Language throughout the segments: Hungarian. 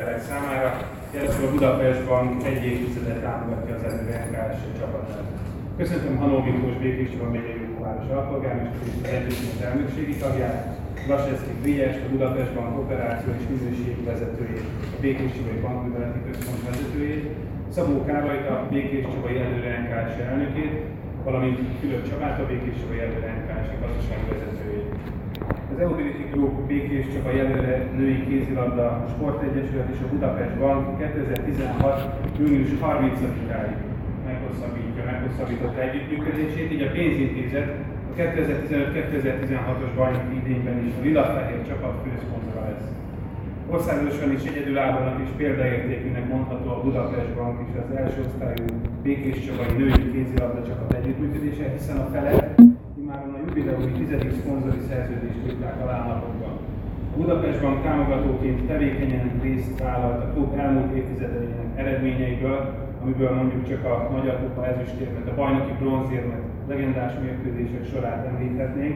részvételek számára. Jelesül a Budapest Bank egy évtizedet támogatja az előző NKS csapatát. Köszöntöm Hanó Miklós Békés Csaba megyei jogváros alpolgármester és az egyesület elnökségi tagját, Vaseszki Frigyest, a Budapest Bank operáció és minőségi vezetőjét, a Békés Csabai Bankműveleti Központ vezetőjét, Szabó Károlyt, a Békés Csabai előre NKS elnökét, valamint Fülöp Csabát, a Békés Csabai előre NKS gazdasági vezetőjét. Az Eubility Group Békés Csabai előre női kézilabda sportegyesület és a Budapest Bank 2016. június 30-áig meghosszabbította együttműködését, így a pénzintézet a 2015-2016-os bajnoki idényben is a lila-fehér csapat főszponzora lesz. Országosan is egyedülállónak és példaértékűnek mondható a Budapest Bank és az első osztályú Békés Csabai női kézilabda csapat együttműködése, hiszen a felek immáron a jubileumi 10. szponzori szerződést írták alá napokban. A Budapest Bank támogatóként tevékenyen részt vállalt a klub elmúlt évtizedeinek eredményeiből, amiből mondjuk csak a Magyar Kupa ezüstérmet, a bajnoki bronzérmet, legendás mérkőzések sorát említhetnénk.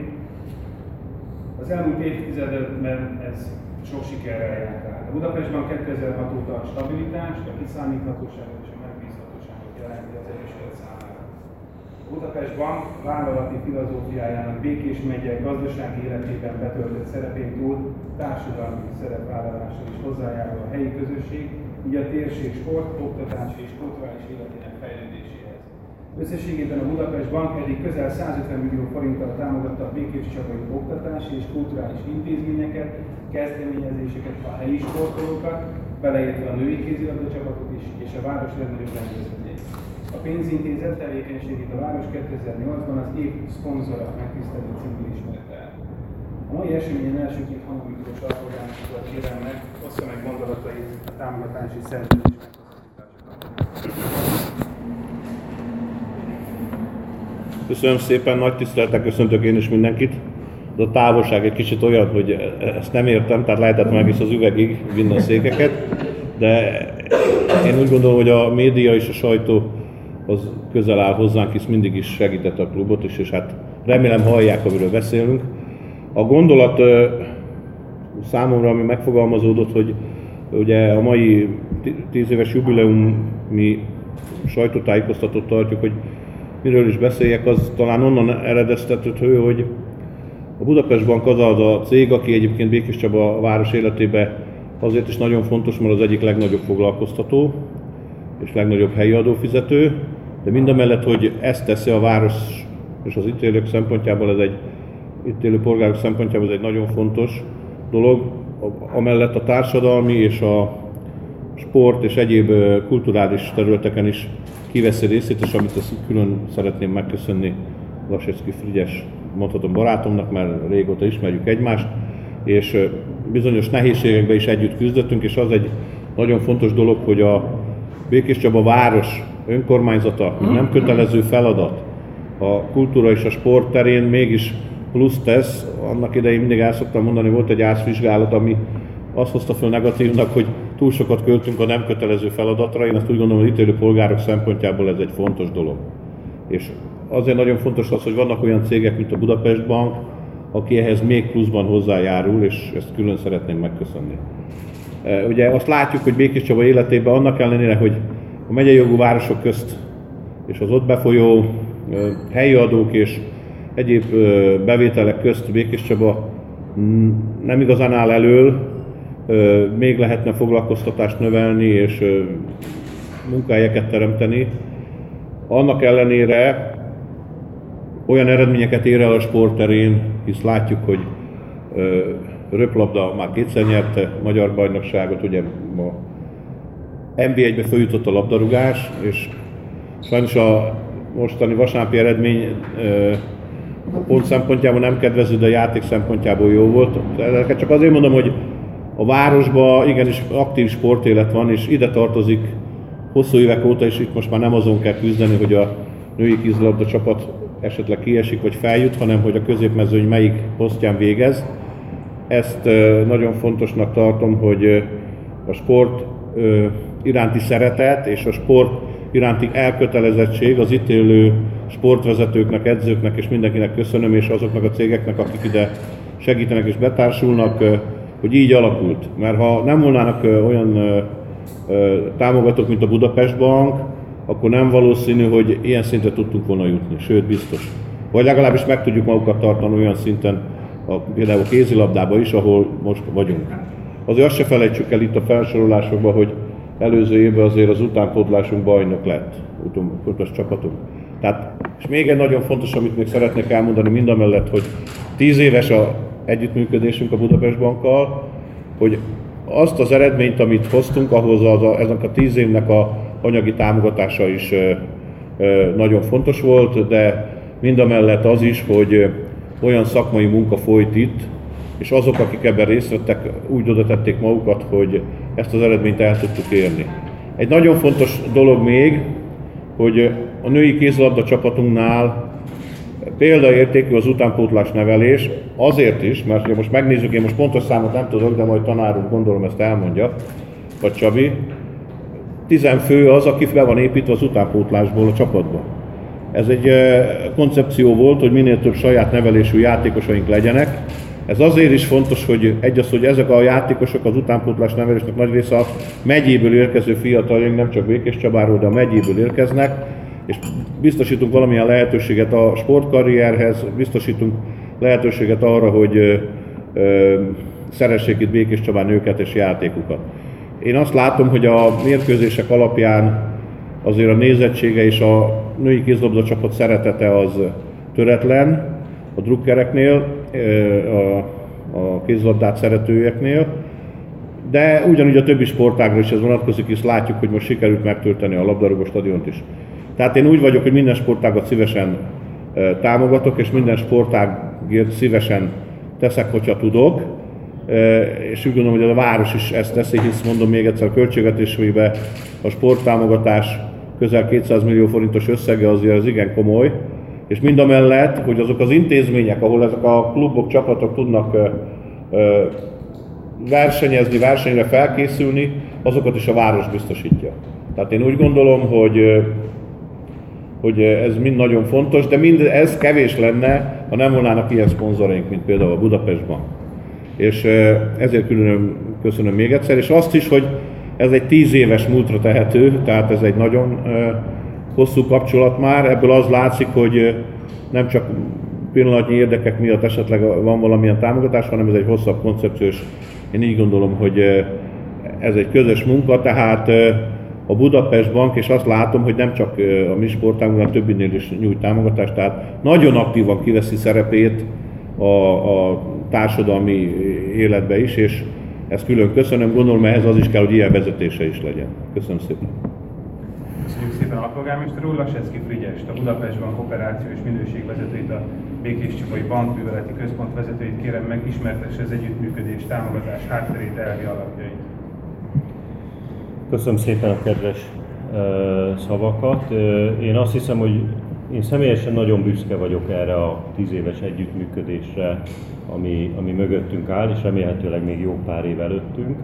Az elmúlt évtizedben ez sok sikerrel járt át. A Budapest Bank 2006 óta a stabilitást, a kiszámíthatóságot és a megbízhatóságot jelenti az egyesület számára. A Budapest Bank vállalati filozófiájának Békés megye gazdasági életében betöltött szerepén túl társadalmi szerepvállalással is hozzájárul a helyi közösség, így a térség sport, oktatási és kulturális életének fejlődéséhez. Összességében a Budapest Bank eddig közel 150 millió forinttal támogatta a Békés Csabai oktatási és kulturális intézményeket, kezdeményezéseket, a helyi sportolókat, beleértve a női kézilabda csapatot is, és a város legnagyobb rendezvényeit. A pénzintézet tevékenységét a város 2008-ban az év szponzora megtisztelő címmel ismerte el. A mai eseményen elsőként Hanó Miklós alpolgármestert kérem meg, ossza meg gondolatait a támogatási szerződés meghosszabbítására. Köszönöm szépen, nagy tisztelettel köszöntök én is mindenkit. De a távolság egy kicsit olyan, hogy ezt nem értem, tehát lehetett meg is az üvegig vinni a székeket, de én úgy gondolom, hogy a média és a sajtó az közel áll hozzánk, hisz mindig is segített a klubot is, és hát remélem hallják, amiről beszélünk. A gondolat számomra, ami megfogalmazódott, hogy ugye a mai 10 éves jubileumi sajtótájékoztatót tartjuk, hogy miről is beszéljek, az talán onnan eredeztethető, hogy a Budapest Bank az a cég, aki egyébként Békés Csaba város életében azért is nagyon fontos, mert az egyik legnagyobb foglalkoztató és legnagyobb helyi adófizető, de mindamellett, hogy ezt teszi a város és az itt élők szempontjából, itt élő polgárok szempontjából ez egy nagyon fontos dolog, amellett a társadalmi és a sport és egyéb kulturális területeken is kiveszi részét, és amit ezt külön szeretném megköszönni Vaseszki Frigyes, mondhatom barátomnak, mert régóta ismerjük egymást, és bizonyos nehézségekben is együtt küzdöttünk, és az egy nagyon fontos dolog, hogy a Békés Csaba város önkormányzata nem kötelező feladat a kultúra és a sport terén mégis plusz tesz. Annak idején mindig el szoktam mondani, volt egy ászvizsgálat, ami azt hozta fel negatívnak, hogy túl sokat költünk a nem kötelező feladatra. Én azt úgy gondolom, hogy itt élő polgárok szempontjából ez egy fontos dolog. És azért nagyon fontos az, hogy vannak olyan cégek, mint a Budapest Bank, aki ehhez még pluszban hozzájárul, és ezt külön szeretném megköszönni. Ugye azt látjuk, hogy Békés Csaba életében annak ellenére, hogy a megyei jogú városok közt és az ott befolyó helyi adók és egyéb bevételek közt Békés Csaba nem igazán áll elől, még lehetne foglalkoztatást növelni és munkahelyeket teremteni. Annak ellenére olyan eredményeket ér el a sport terén, hisz látjuk, hogy röplabda már kétszer nyerte magyar bajnokságot, ugye ma NB1-be följutott a labdarúgás, és sajnos a mostani vasárnapi eredmény a pont szempontjából nem kedvező, de a játék szempontjából jó volt. Ezeket csak azért mondom, hogy a városban igenis aktív sportélet van, és ide tartozik hosszú évek óta, és itt most már nem azon kell küzdeni, hogy a női kézilabda csapat esetleg kiesik vagy feljut, hanem hogy a középmezőny melyik posztján végez. Ezt nagyon fontosnak tartom, hogy a sport iránti szeretet és a sport iránti elkötelezettség az itt élő sportvezetőknek, edzőknek és mindenkinek köszönöm, és azoknak a cégeknek, akik ide segítenek és betársulnak, hogy így alakult. Mert ha nem volnának olyan támogatók, mint a Budapest Bank, akkor nem valószínű, hogy ilyen szintre tudtunk volna jutni, sőt biztos. Vagy legalábbis meg tudjuk magukat tartani olyan szinten, például a kézilabdában is, ahol most vagyunk. Azért azt se felejtsük el itt a felsorolásokban, hogy előző évben azért az utánpótlásunk bajnok lett, utas csapatunk. Tehát, és még egy nagyon fontos, amit még szeretnék elmondani mindamellett, hogy 10 éves az együttműködésünk a Budapest Bankkal, hogy azt az eredményt, amit hoztunk, ahhoz eznek a 10 évnek a anyagi támogatása is nagyon fontos volt, de mindamellett az is, hogy olyan szakmai munka folyt itt, és azok, akik ebben részt vettek, úgy oda tették magukat, hogy ezt az eredményt el tudtuk érni. Egy nagyon fontos dolog még, hogy a női kézilabda csapatunknál példaértékű az utánpótlás nevelés, azért is, mert ha most megnézzük, én most pontos számot nem tudok, de majd tanár úr gondolom ezt elmondja, vagy Csabi, 10 fő az, aki be van építve az utánpótlásból a csapatba. Ez egy koncepció volt, hogy minél több saját nevelésű játékosaink legyenek. Ez azért is fontos, hogy hogy ezek a játékosok az utánpótlás nevelésnek nagy része a megyéből érkező fiataljaink, nem csak Békéscsabáról, de a megyéből érkeznek, és biztosítunk valamilyen lehetőséget a sportkarrierhez, biztosítunk lehetőséget arra, hogy szeressék itt Békéscsabán őket és játékukat. Én azt látom, hogy a mérkőzések alapján azért a nézettsége és a női kézilabda csapat szeretete az töretlen a drukkereknél, a kézilabdát szeretőeknél, de ugyanúgy a többi sportágra is ez vonatkozik, és látjuk, hogy most sikerült megtölteni a labdarúgó stadiont is. Tehát én úgy vagyok, hogy minden sportágat szívesen támogatok, és minden sportágért szívesen teszek, hogyha tudok. És úgy gondolom, hogy a város is ezt teszi, hisz mondom még egyszer, a költségvetésében a sporttámogatás közel 200 millió forintos összege azért az igen komoly, és mindamellett, hogy azok az intézmények, ahol ezek a klubok, csapatok tudnak versenyezni, versenyre felkészülni, azokat is a város biztosítja. Tehát én úgy gondolom, hogy ez mind nagyon fontos, de ez kevés lenne, ha nem volnának ilyen szponzoraink, mint például a Budapest Bank. És ezért külön köszönöm még egyszer, és azt is, hogy ez egy 10 éves múltra tehető, tehát ez egy nagyon hosszú kapcsolat már, ebből az látszik, hogy nem csak pillanatnyi érdekek miatt esetleg van valamilyen támogatás, hanem ez egy hosszabb koncepció, és én így gondolom, hogy ez egy közös munka, tehát a Budapest Bank, és azt látom, hogy nem csak a mi sportágunkban, hanem többinél is nyújt támogatást, tehát nagyon aktívan kiveszi szerepét a társadalmi életbe is, és ezt külön köszönöm, gondolom ehhez az is kell, hogy ilyen vezetése is legyen. Köszönöm szépen. Köszönjük szépen a alpolgármester úr, Lasecki Frigyest, a Budapest Bank operáció és minőségvezetőit, a Békéscsabai Bankműveleti Központ vezetőit kérem meg, ismertesse az együttműködés, támogatás hátterét, elvi alapjait. Köszönöm szépen a kedves szavakat. Én azt hiszem, hogy én személyesen nagyon büszke vagyok erre a 10 éves együttműködésre, ami mögöttünk áll, és remélhetőleg még jó pár év előttünk.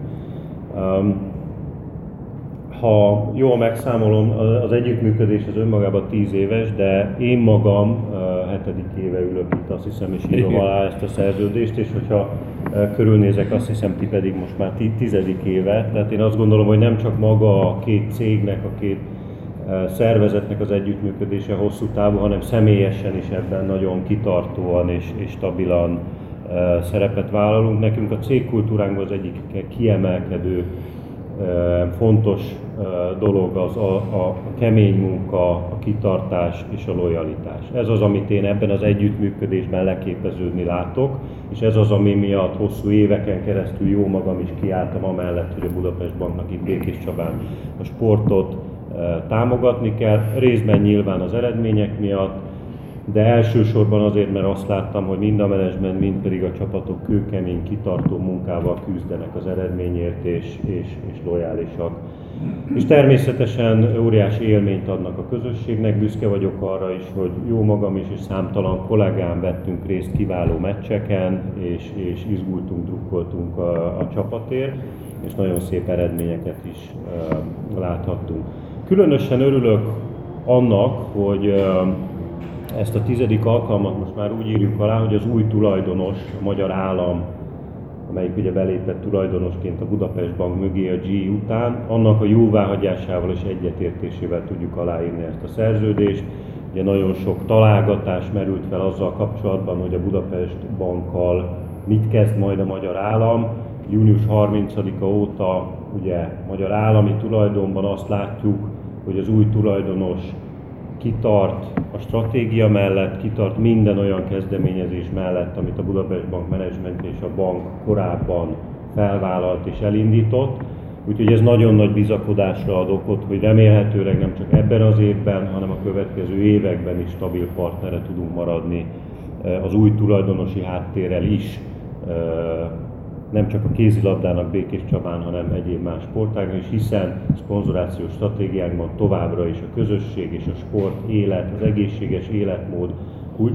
Ha jól megszámolom, az együttműködés az önmagában 10 éves, de én magam 7. éve ülök itt, azt hiszem, és írom alá ezt a szerződést, és hogyha körülnézek, azt hiszem, ti pedig most már 10. éve. Tehát én azt gondolom, hogy nem csak maga a két cégnek, a két szervezetnek az együttműködése hosszú távú, hanem személyesen is ebben nagyon kitartóan és stabilan szerepet vállalunk. Nekünk a cégkultúránkban az egyik kiemelkedő fontos dolog az a kemény munka, a kitartás és a lojalitás. Ez az, amit én ebben az együttműködésben leképeződni látok, és ez az, ami miatt hosszú éveken keresztül jó magam is kiálltam amellett, hogy a Budapest Banknak itt Békéscsabán a sportot támogatni kell, részben nyilván az eredmények miatt, de elsősorban azért, mert azt láttam, hogy mind a menedzsment, mind pedig a csapatok kőkemény, kitartó munkával küzdenek az eredményért és lojálisak. És természetesen óriási élményt adnak a közösségnek, büszke vagyok arra is, hogy jó magam is és számtalan kollégám vettünk részt kiváló meccseken, és izgultunk, drukkoltunk a csapatért, és nagyon szép eredményeket is láthattunk. Különösen örülök annak, hogy ezt a 10. alkalmat most már úgy írjuk alá, hogy az új tulajdonos, a magyar állam amelyik ugye belépett tulajdonosként a Budapest Bank mögé a GE után, annak a jóváhagyásával és egyetértésével tudjuk aláírni ezt a szerződést. Ugye nagyon sok találgatás merült fel azzal kapcsolatban, hogy a Budapest Bankkal mit kezd majd a magyar állam. Június 30-a óta ugye magyar állami tulajdonban azt látjuk, hogy az új tulajdonos kitart a stratégia mellett, kitart minden olyan kezdeményezés mellett, amit a Budapest Bank menedzsment és a bank korábban felvállalt és elindított. Úgyhogy ez nagyon nagy bizakodásra ad okot, hogy remélhetőleg nem csak ebben az évben, hanem a következő években is stabil partnere tudunk maradni az új tulajdonosi háttérrel is, nem csak a kézilabdának Békés Csabán, hanem egyéb más sportágnak is, hiszen a szponzorációs stratégiánkban továbbra is a közösség és a sport élet, az egészséges életmód kulcs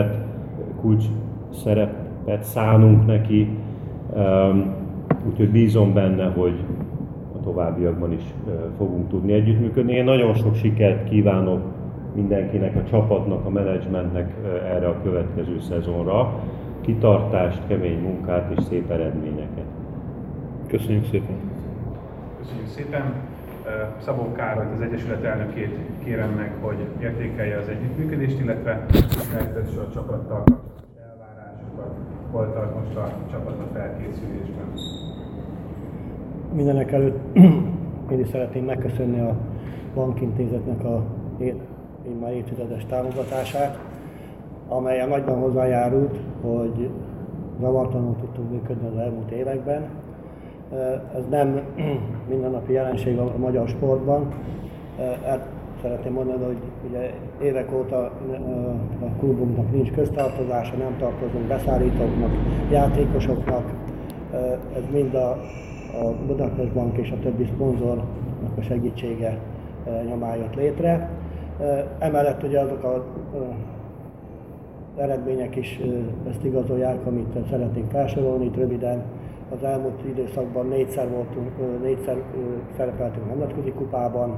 szerepet szánunk neki, úgyhogy bízom benne, hogy a továbbiakban is fogunk tudni együttműködni. Én nagyon sok sikert kívánok mindenkinek, a csapatnak, a menedzsmentnek erre a következő szezonra. Kitartást, kemény munkát és szép eredményeket. Köszönjük szépen! Köszönjük szépen! Szabó Károlyt, az Egyesület elnökét kérem meg, hogy értékelje az együttműködést, illetve megtesse a csapattal kapcsolatos elvárásokat, hol tart most a csapat a felkészülésben. Mindenek előtt én is szeretném megköszönni a bankintézetnek a már évtizedes támogatását, amelyen nagyban hozzájárult, hogy zavartalanul tudtunk működni az elmúlt években. Ez nem mindennapi jelenség a magyar sportban. Szeretném mondani, hogy ugye évek óta a klubunknak nincs köztartozása, nem tartozunk beszállítóknak, játékosoknak. Ez mind a Budapest Bank és a többi szponzornak a segítsége nyomán jött létre. Emellett ugye azok a eredmények is ezt igazolják, amit szeretnénk felsorolni itt röviden. Az elmúlt időszakban négyszer szerepeltünk nemzetközi kupában,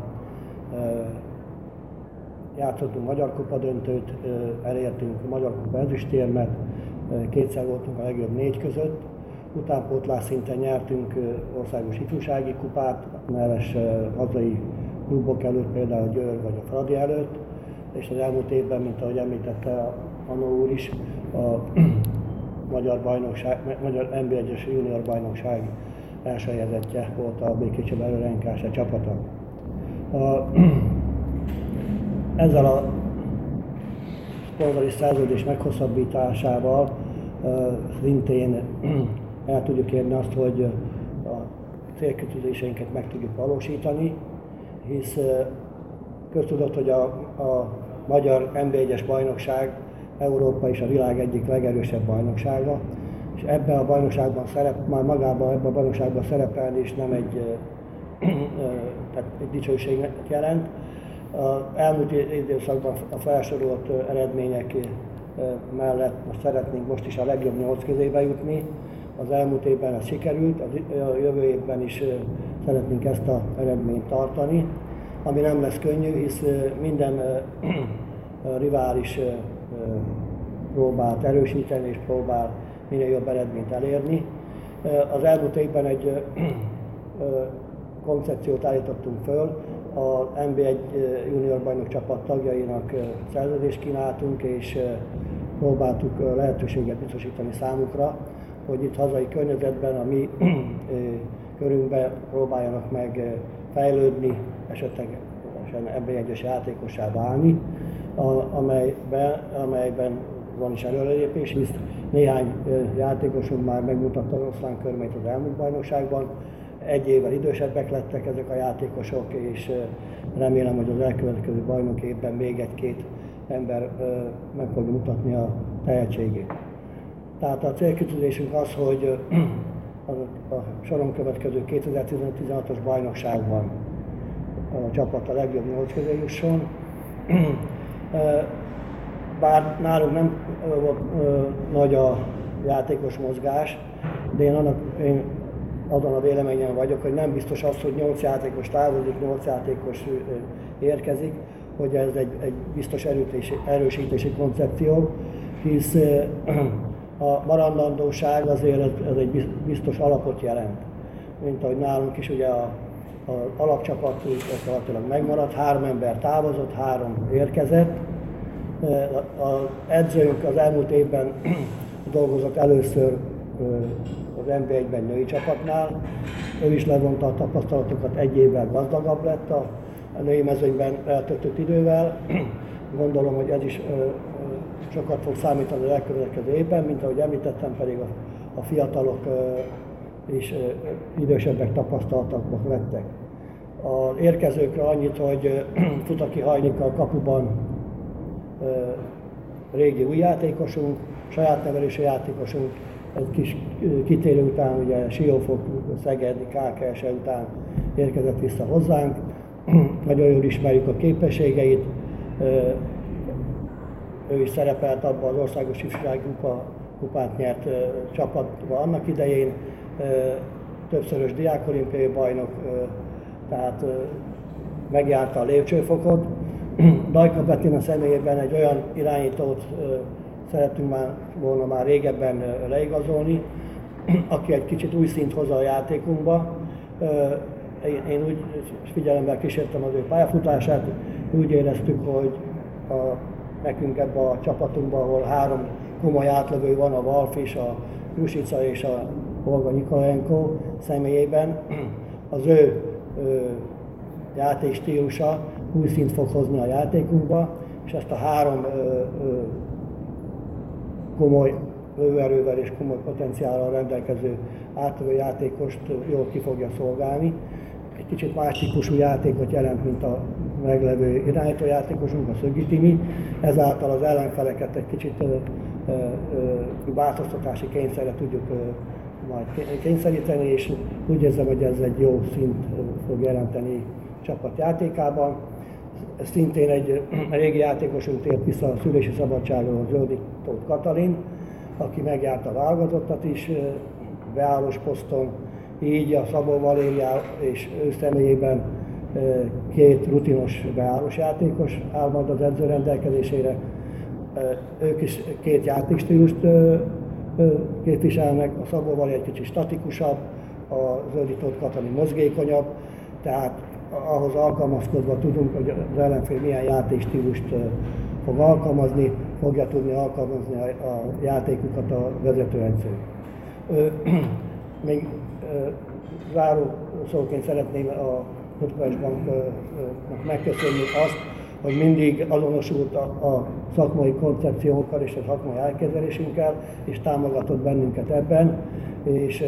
játszottunk Magyar Kupa döntőt, elértünk a Magyar Kupa ezüstérmet, kétszer voltunk a legjobb 4 között. Utánpótlás szinten nyertünk országos ifjúsági kupát, neves hazai klubok előtt, például a Győr vagy a Fradi előtt, és az elmúlt évben, mint ahogy említette Anó úr is, a magyar NB1-es junior bajnokság első helyezettje volt a Békés Csaba NK-s csapata. Ezzel a szponzori szerződés meghosszabbításával szintén el tudjuk érni azt, hogy a célkitűzéseinket meg tudjuk valósítani, hisz köztudott, hogy a magyar NB1-es bajnokság Európa és a világ egyik legerősebb bajnoksága, és ebben a bajnokságban szerepelni is nem egy dicsőséget jelent. Az elmúlt időszakban a felsorolt eredmények mellett szeretnénk most is a legjobb 8 közébe jutni. Az elmúlt évben ez sikerült, a jövő évben is szeretnénk ezt az eredményt tartani, ami nem lesz könnyű, hisz minden rivális próbált erősíteni és próbál minél jobb eredményt elérni. Az elmúlt évben egy koncepciót állítottunk föl, a NB1 junior bajnok csapat tagjainak szerződést kínáltunk, és próbáltuk lehetőséget biztosítani számukra, hogy itt hazai környezetben, a mi körünkben próbáljanak meg fejlődni, esetlegesen NB1-es játékossá válni, amelyben van is előrelépés, hisz néhány játékosunk már megmutatta az oszlánkörmét az elmúlt bajnokságban. Egy évvel idősebbek lettek ezek a játékosok, és remélem, hogy az elkövetkező bajnoki évben még 1-2 ember meg fogja mutatni a tehetségét. Tehát a célkitűzésünk az, hogy a soron következő 2015-16-os bajnokságban a csapat a legjobb 8 közé jusson. Bár nálunk nem volt nagy a játékos mozgás, de én azon a véleményen vagyok, hogy nem biztos az, hogy 8 játékos távozik, 8 játékos érkezik, hogy ez egy biztos erősítési koncepció, hisz A maradandóság azért ez egy biztos alapot jelent. Mint ahogy nálunk is ugye az alapcsapat gyakorlatilag megmaradt, 3 ember távozott, 3 érkezett. Az edzőnk az elmúlt évben dolgozott először az NB1-ben női csapatnál. Ő is levonta a tapasztalatokat, 1 évvel gazdagabb lett a női mezőnyben eltöltött idővel. Gondolom, hogy ez is sokat fog számítani az elkövetkező évben, mint ahogy említettem, pedig a fiatalok is idősebbek, tapasztaltabbak lettek. Az érkezőkre annyit, hogy Futaki Hajnika kapuban régi új játékosunk, saját nevelésű játékosunk, egy kis kitérő után, ugye Siófok, Szeged, KKS után érkezett vissza hozzánk. Nagyon jól ismerjük a képességeit. Ő is szerepelt abban az országos ifjúsági kupát nyert csapatban annak idején, többszörös diákolimpiai bajnok, tehát megjárta a lépcsőfokot. Dajka Bettina személyében egy olyan irányítót szerettünk volna már régebben leigazolni, aki egy kicsit új szint hoz a játékunkba. Én úgy figyelemmel kísértem az ő pályafutását, úgy éreztük, hogy nekünk ebben a csapatunkban, ahol 3 komoly átlövő van, a Valfis, a Jusica és a Olga Nikolajenko személyében, az ő játékstílusa új szint fog hozni a játékunkba, és ezt a 3 komoly lövőerővel és komoly potenciállal rendelkező átlövő játékost jól ki fogja szolgálni. Egy kicsit más típusú játékot jelent, mint a meglevő irányítójátékosunk, a Szöggi Timi. Ezáltal az ellenfeleket egy kicsit változtatási kényszerre tudjuk majd kényszeríteni, és úgy érzem, hogy ez egy jó szint fog jelenteni csapat játékában. Szintén egy régi játékosunk tért vissza a szülési szabadságról, Zöldi Tóth Katalin, aki megjárta a válogatottat is beállós poszton, így a Szabó Valéria és ő személyében 2 rutinos beállós játékos áll majd az edző rendelkezésére. Ők is 2 játékstílust képviselnek, a Szabó Valéria egy kicsit statikusabb, a Zöldi Tóth Katalin mozgékonyabb, tehát ahhoz alkalmazkodva tudunk, hogy az ellenfél milyen játékstílust fog alkalmazni, fogja tudni alkalmazni a játékukat a vezetőedző. Még záró szóként szeretném a Budapest Banknak megköszönni azt, hogy mindig azonosult a szakmai koncepciókkal és a szakmai elképzelésünkkel, és támogatott bennünket ebben, és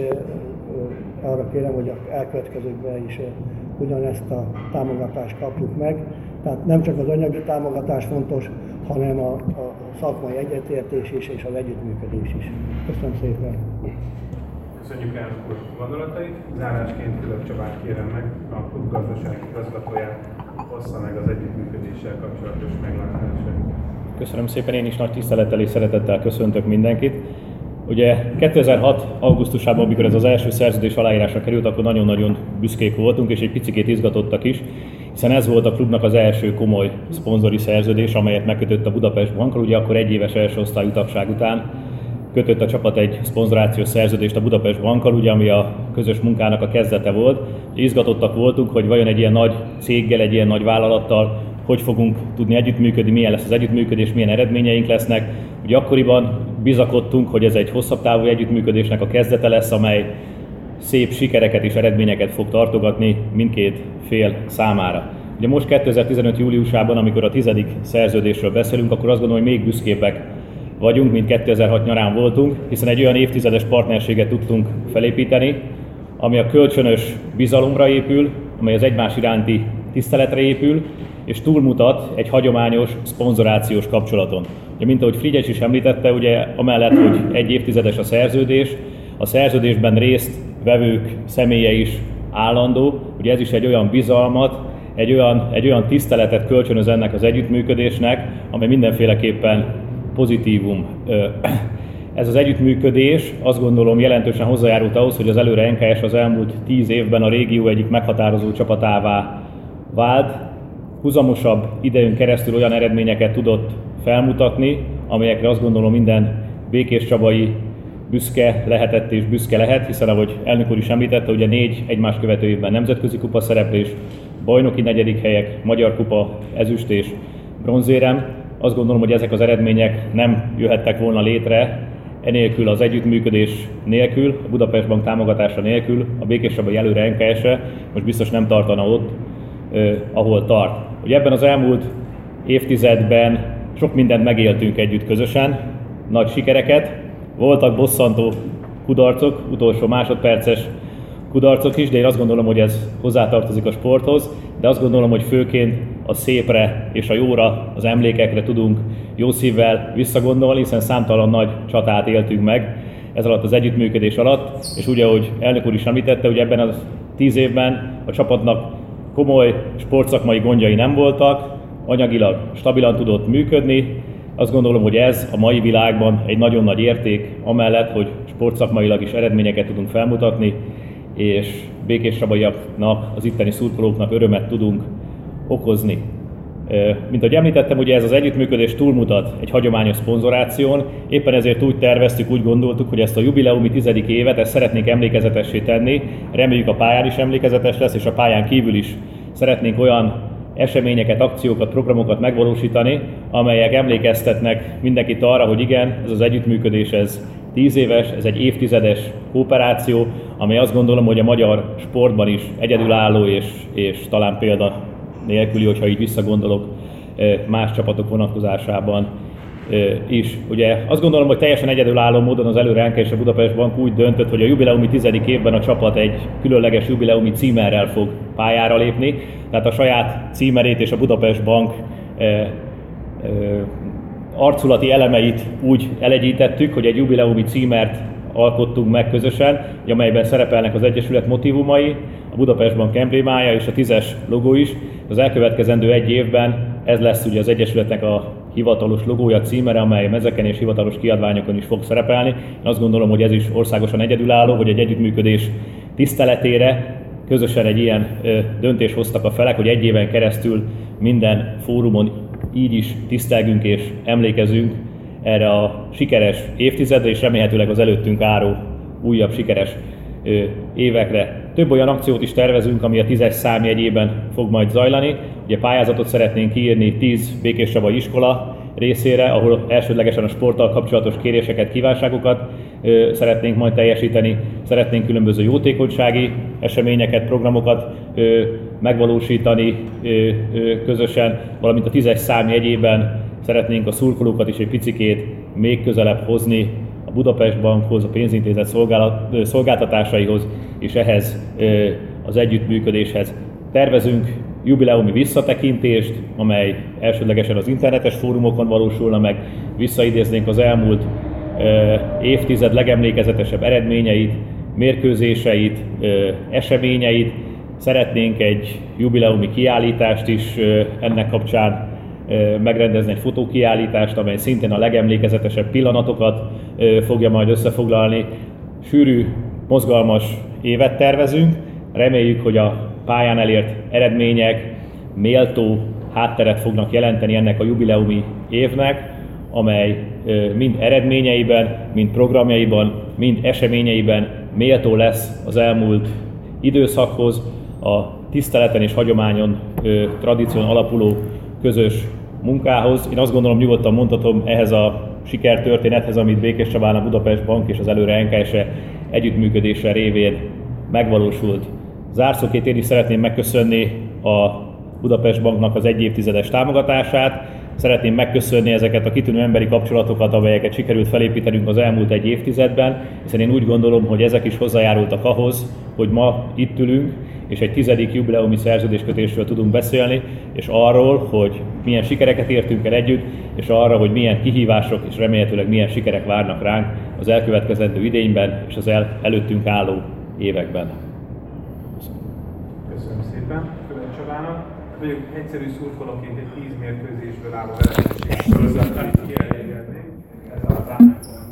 arra kérem, hogy a elkövetkezőkben is ugyanezt a támogatást kapjuk meg. Tehát nem csak az anyagi támogatás fontos, hanem a szakmai egyetértés is és az együttműködés is. Köszönöm szépen! Köszönjük elnök úr gondolatait. Zárásként Fülöp Csabát kérem meg, a klub gazdasági igazgatóját, hossza meg az együttműködéssel kapcsolatos meglátásait. Köszönöm szépen, én is nagy tisztelettel és szeretettel köszöntök mindenkit. Ugye 2006. augusztusában, amikor ez az első szerződés aláírásra került, akkor nagyon-nagyon büszkék voltunk, és egy picikét izgatottak is, hiszen ez volt a klubnak az első komoly szponzori szerződés, amelyet megkötött a Budapest Bankkal. Ugye akkor 1 éves első osztályú tagság után kötött a csapat egy szponzorációs szerződést a Budapest Bankkal, ugye, ami a közös munkának a kezdete volt. Izgatottak voltunk, hogy vajon egy ilyen nagy céggel, egy ilyen nagy vállalattal hogy fogunk tudni együttműködni, milyen lesz az együttműködés, milyen eredményeink lesznek. Ugye akkoriban bizakodtunk, hogy ez egy hosszabb távú együttműködésnek a kezdete lesz, amely szép sikereket és eredményeket fog tartogatni mindkét fél számára. Ugye most 2015. júliusában, amikor a 10. szerződésről beszélünk, akkor azt gondolom, hogy még büszkébbek vagyunk, mint 2006 nyarán voltunk, hiszen egy olyan évtizedes partnerséget tudtunk felépíteni, ami a kölcsönös bizalomra épül, amely az egymás iránti tiszteletre épül, és túlmutat egy hagyományos szponzorációs kapcsolaton. Ugye, mint ahogy Frigyes is említette, ugye amellett, hogy egy évtizedes a szerződésben részt vevők személye is állandó, ugye ez is egy olyan bizalmat, egy olyan tiszteletet kölcsönöz ennek az együttműködésnek, amely mindenféleképpen pozitívum. Ez az együttműködés azt gondolom jelentősen hozzájárult ahhoz, hogy az Előre NKS az elmúlt 10 évben a régió egyik meghatározó csapatává vált. Huzamosabb idejön keresztül olyan eredményeket tudott felmutatni, amelyekre azt gondolom minden békéscsabai büszke lehetett és büszke lehet, hiszen ahogy elnök úr is említette, ugye 4 egymást követő évben nemzetközi kupa szereplés, bajnoki 4. helyek, magyar kupa, ezüst és bronzérem. Azt gondolom, hogy ezek az eredmények nem jöhettek volna létre enélkül, az együttműködés nélkül, a Budapest Bank támogatása nélkül, a Békéscsabai Előre NKS-e most biztos nem tartana ott, ahol tart. Ugye ebben az elmúlt évtizedben sok mindent megéltünk együtt közösen, nagy sikereket, voltak bosszantó kudarcok, utolsó másodperces kudarcok is, de én azt gondolom, hogy ez hozzátartozik a sporthoz, de azt gondolom, hogy főként a szépre és a jóra, az emlékekre tudunk jó szívvel visszagondolni, hiszen számtalan nagy csatát éltünk meg ez alatt az együttműködés alatt, és ugye, ahogy elnök úr is említette, hogy ebben a 10 évben a csapatnak komoly sportszakmai gondjai nem voltak, anyagilag stabilan tudott működni. Azt gondolom, hogy ez a mai világban egy nagyon nagy érték, amellett, hogy sportszakmailag is eredményeket tudunk felmutatni, és békéscsabaiaknak, az itteni szurkolóknak örömet tudunk okozni. Mint ahogy említettem, ugye ez az együttműködés túlmutat egy hagyományos szponzoráción, éppen ezért úgy terveztük, úgy gondoltuk, hogy ezt a jubileumi 10. évet ezt szeretnénk emlékezetessé tenni, reméljük a pályán is emlékezetes lesz, és a pályán kívül is szeretnénk olyan eseményeket, akciókat, programokat megvalósítani, amelyek emlékeztetnek mindenkit arra, hogy igen, ez az együttműködés, ez 10 éves, ez egy évtizedes kooperáció, amely azt gondolom, hogy a magyar sportban is egyedülálló és talán példa nélküli, hogyha így visszagondolok más csapatok vonatkozásában is. Ugye azt gondolom, hogy teljesen egyedülálló módon az Előre NKS a Budapest Bank úgy döntött, hogy a jubileumi 10. évben a csapat egy különleges jubileumi címerrel fog pályára lépni, tehát a saját címerét és a Budapest Bank arculati elemeit úgy elegyítettük, hogy egy jubileumi címert alkottunk meg közösen, amelyben szerepelnek az Egyesület motívumai, a Budapest Bank emblémája és a 10-es logó is. Az elkövetkezendő 1 évben ez lesz ugye az Egyesületnek a hivatalos logója, címere, amely mezeken és hivatalos kiadványokon is fog szerepelni. Én azt gondolom, hogy ez is országosan egyedülálló, hogy egy együttműködés tiszteletére közösen egy ilyen döntést hoztak a felek, hogy 1 éven keresztül minden fórumon így is tisztelgünk és emlékezünk erre a sikeres évtizedre, és remélhetőleg az előttünk álló újabb sikeres évekre. Több olyan akciót is tervezünk, ami a 10-es számjegyében fog majd zajlani. Ugye pályázatot szeretnénk kiírni 10 békéscsabai iskola részére, ahol elsődlegesen a sporttal kapcsolatos kéréseket, kívánságokat szeretnénk majd teljesíteni. Szeretnénk különböző jótékonysági eseményeket, programokat megvalósítani közösen, valamint a 10-es számjegyében szeretnénk a szurkolókat is egy picikét még közelebb hozni a Budapest Bankhoz, a pénzintézet szolgáltatásaihoz, és ehhez az együttműködéshez. Tervezünk jubileumi visszatekintést, amely elsődlegesen az internetes fórumokon valósulna meg, visszaidéznénk az elmúlt évtized legemlékezetesebb eredményeit, mérkőzéseit, eseményeit. Szeretnénk egy jubileumi kiállítást is ennek kapcsán megrendezni, egy fotókiállítást, amely szintén a legemlékezetesebb pillanatokat fogja majd összefoglalni. Sűrű, mozgalmas évet tervezünk, reméljük, hogy a pályán elért eredmények méltó hátteret fognak jelenteni ennek a jubileumi évnek, amely mind eredményeiben, mind programjaiban, mind eseményeiben méltó lesz az elmúlt időszakhoz, a tiszteleten és hagyományon, tradíción alapuló közös munkához. Én azt gondolom, nyugodtan mondhatom, ehhez a sikertörténethez, amit Békéscsabán a Budapest Bank és az Előre NKS-e együttműködése révén megvalósult. Zárszóként én is szeretném megköszönni a Budapest Banknak az 1 évtizedes támogatását. Szeretném megköszönni ezeket a kitűnő emberi kapcsolatokat, amelyeket sikerült felépítenünk az elmúlt 1 évtizedben, hiszen én úgy gondolom, hogy ezek is hozzájárultak ahhoz, hogy ma itt ülünk, és egy 10. jubileumi szerződéskötésről tudunk beszélni, és arról, hogy milyen sikereket értünk el együtt, és arra, hogy milyen kihívások és remélhetőleg milyen sikerek várnak ránk az elkövetkezendő idényben és az előttünk álló években. Köszönöm szépen Követ Csabának. Vagyok egyszerű szurkolóként egy 10 mérkőzésből álló eredménység sorozattal itt kielégednénk. Ez a